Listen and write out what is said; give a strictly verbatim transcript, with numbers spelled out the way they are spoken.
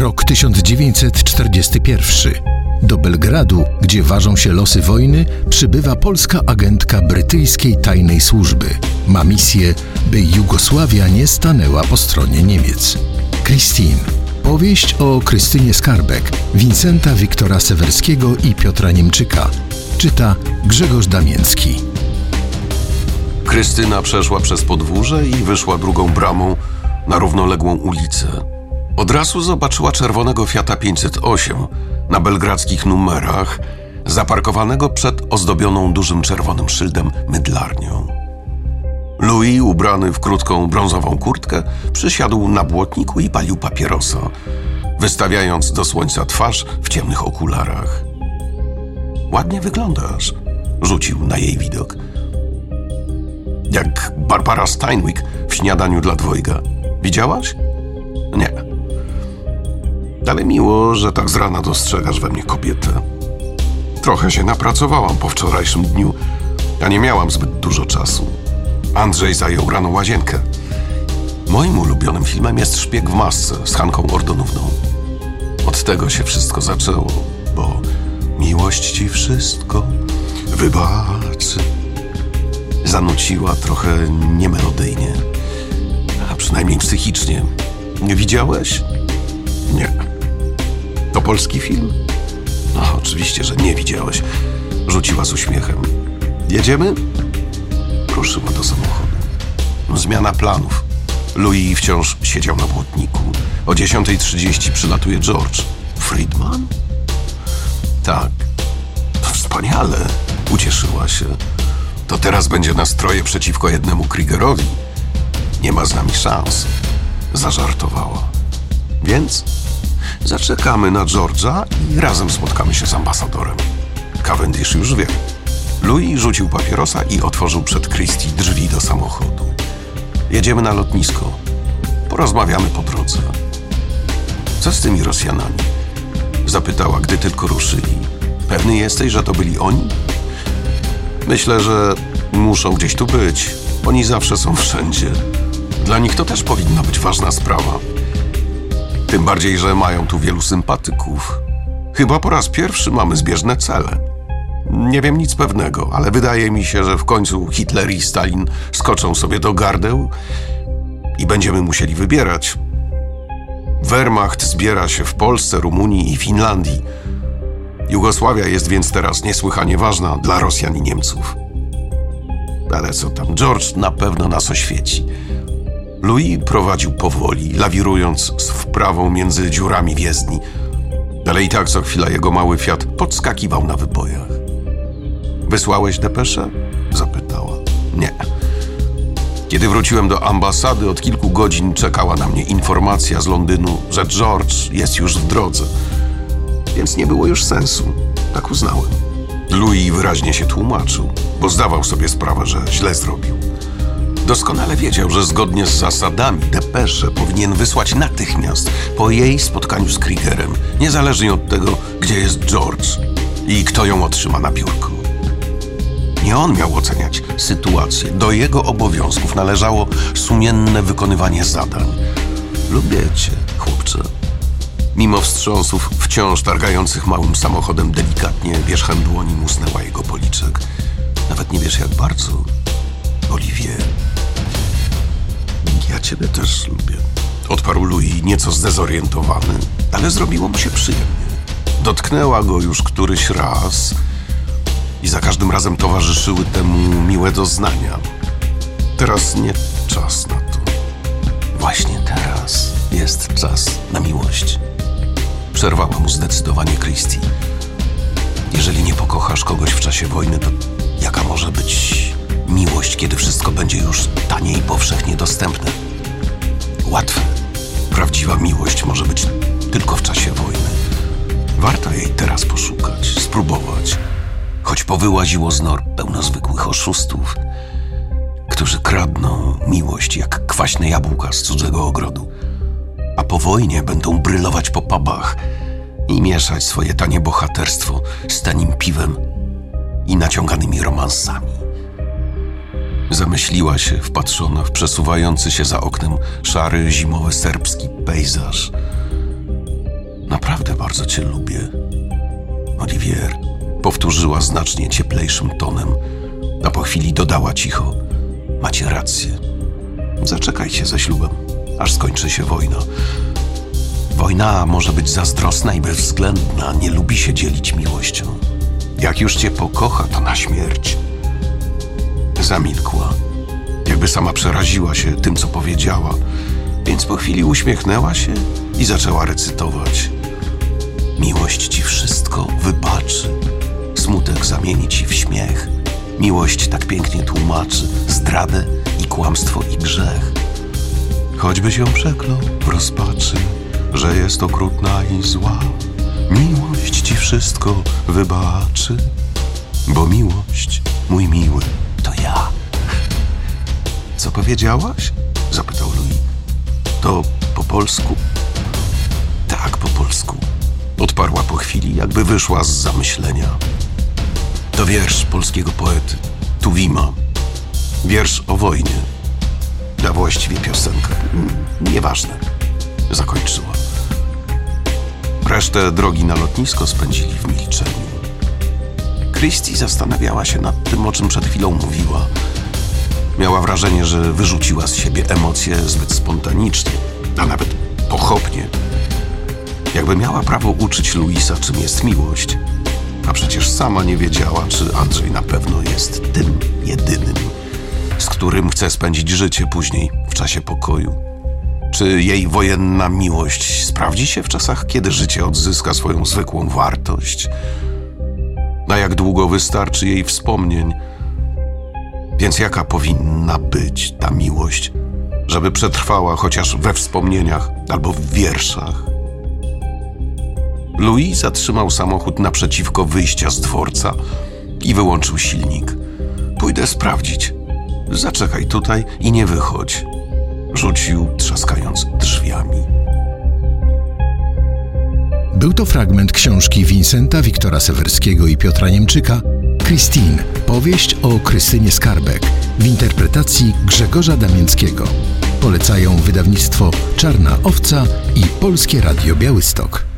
Rok tysiąc dziewięćset czterdziesty pierwszy. Do Belgradu, gdzie ważą się losy wojny, przybywa polska agentka brytyjskiej tajnej służby. Ma misję, by Jugosławia nie stanęła po stronie Niemiec. Christine. Powieść o Krystynie Skarbek, Wincenta Wiktora Sewerskiego i Piotra Niemczyka. Czyta Grzegorz Damięcki. Krystyna przeszła przez podwórze i wyszła drugą bramą na równoległą ulicę. Od razu zobaczyła czerwonego Fiata pięćset osiem na belgradzkich numerach, zaparkowanego przed ozdobioną dużym czerwonym szyldem mydlarnią. Louis, ubrany w krótką brązową kurtkę, przysiadł na błotniku i palił papierosa, wystawiając do słońca twarz w ciemnych okularach. Ładnie wyglądasz, rzucił na jej widok. Jak Barbara Steinwick w Śniadaniu dla dwojga. Widziałaś? Nie. Ale miło, że tak z rana dostrzegasz we mnie kobietę. Trochę się napracowałam po wczorajszym dniu, a nie miałam zbyt dużo czasu. Andrzej zajął rano łazienkę. Moim ulubionym filmem jest Szpieg w masce z Hanką Ordonówną. Od tego się wszystko zaczęło, bo miłość ci wszystko wybaczy. Zanuciła trochę niemelodyjnie, a przynajmniej psychicznie. Nie widziałeś? Nie. To polski film? No, oczywiście, że nie widziałeś. Rzuciła z uśmiechem. Jedziemy? Ruszyła do samochodu. Zmiana planów. Louis wciąż siedział na błotniku. O dziesiątej trzydzieści przylatuje George. Friedman? Tak. To wspaniale. Ucieszyła się. To teraz będzie nastroje przeciwko jednemu Kriegerowi. Nie ma z nami szans. Zażartowała. Więc zaczekamy na George'a i razem spotkamy się z ambasadorem. Cavendish już wie. Louis rzucił papierosa i otworzył przed Christie drzwi do samochodu. Jedziemy na lotnisko. Porozmawiamy po drodze. Co z tymi Rosjanami? Zapytała, gdy tylko ruszyli. Pewny jesteś, że to byli oni? Myślę, że muszą gdzieś tu być. Oni zawsze są wszędzie. Dla nich to też powinna być ważna sprawa. Tym bardziej, że mają tu wielu sympatyków. Chyba po raz pierwszy mamy zbieżne cele. Nie wiem nic pewnego, ale wydaje mi się, że w końcu Hitler i Stalin skoczą sobie do gardeł i będziemy musieli wybierać. Wehrmacht zbiera się w Polsce, Rumunii i Finlandii. Jugosławia jest więc teraz niesłychanie ważna dla Rosjan i Niemców. Ale co tam, George na pewno nas oświeci. Louis prowadził powoli, lawirując z wprawą między dziurami w jezdni. Ale i tak co chwila jego mały Fiat podskakiwał na wybojach. Wysłałeś depeszę? Zapytała. Nie. Kiedy wróciłem do ambasady, od kilku godzin czekała na mnie informacja z Londynu, że George jest już w drodze. Więc nie było już sensu. Tak uznałem. Louis wyraźnie się tłumaczył, bo zdawał sobie sprawę, że źle zrobił. Doskonale wiedział, że zgodnie z zasadami depeszę powinien wysłać natychmiast po jej spotkaniu z Kriegerem, niezależnie od tego, gdzie jest George i kto ją otrzyma na biurku. Nie on miał oceniać sytuację. Do jego obowiązków należało sumienne wykonywanie zadań. Lubię cię, chłopcze. Mimo wstrząsów wciąż targających małym samochodem delikatnie wierzchem dłoni musnęła jego policzek. Nawet nie wiesz jak bardzo, Olivier. Ja ciebie też lubię. Odparł Louis, nieco zdezorientowany, ale zrobiło mu się przyjemnie. Dotknęła go już któryś raz i za każdym razem towarzyszyły temu miłe doznania. Teraz nie czas na to. Właśnie teraz jest czas na miłość. Przerwała mu zdecydowanie Christie. Jeżeli nie pokochasz kogoś w czasie wojny, to jaka może być miłość, kiedy wszystko będzie już tanie i powszechnie dostępne? Łatwe. Prawdziwa miłość może być tylko w czasie wojny. Warto jej teraz poszukać, spróbować. Choć powyłaziło z nor pełno zwykłych oszustów, którzy kradną miłość jak kwaśne jabłka z cudzego ogrodu, a po wojnie będą brylować po pubach i mieszać swoje tanie bohaterstwo z tanim piwem i naciąganymi romansami. Zamyśliła się, wpatrzona w przesuwający się za oknem szary, zimowy serbski pejzaż. naprawdę bardzo cię lubię. Olivier powtórzyła znacznie cieplejszym tonem, a po chwili dodała cicho: macie rację. Zaczekajcie ze ślubem, aż skończy się wojna. Wojna może być zazdrosna i bezwzględna, nie lubi się dzielić miłością. Jak już cię pokocha, to na śmierć. Zamilkła, jakby sama przeraziła się tym, co powiedziała, więc po chwili uśmiechnęła się i zaczęła recytować. Miłość ci wszystko wybaczy, smutek zamieni ci w śmiech. Miłość tak pięknie tłumaczy zdradę i kłamstwo i grzech. Choćby się przeklął w rozpaczy, że jest okrutna i zła, miłość ci wszystko wybaczy, bo miłość, mój miły, to ja. Co powiedziałaś? Zapytał Louis. To po polsku? Tak, po polsku. Odparła po chwili, jakby wyszła z zamyślenia. To wiersz polskiego poety, Tuwima. Wiersz o wojnie. A właściwie piosenka. Nieważne. Zakończyła. Resztę drogi na lotnisko spędzili w milczeniu. Christie zastanawiała się nad tym, o czym przed chwilą mówiła. Miała wrażenie, że wyrzuciła z siebie emocje zbyt spontanicznie, a nawet pochopnie. Jakby miała prawo uczyć Louisa, czym jest miłość. A przecież sama nie wiedziała, czy Andrzej na pewno jest tym jedynym, z którym chce spędzić życie później, w czasie pokoju. Czy jej wojenna miłość sprawdzi się w czasach, kiedy życie odzyska swoją zwykłą wartość? Na jak długo wystarczy jej wspomnień? Więc jaka powinna być ta miłość, żeby przetrwała chociaż we wspomnieniach albo w wierszach? Louis zatrzymał samochód naprzeciwko wyjścia z dworca i wyłączył silnik. Pójdę sprawdzić. Zaczekaj tutaj i nie wychodź. Rzucił, trzaskając drzwiami. Był to fragment książki Vincenta Wiktora Sewerskiego i Piotra Niemczyka Christine, powieść o Krystynie Skarbek w interpretacji Grzegorza Damięckiego. Polecają wydawnictwo Czarna Owca i Polskie Radio Białystok.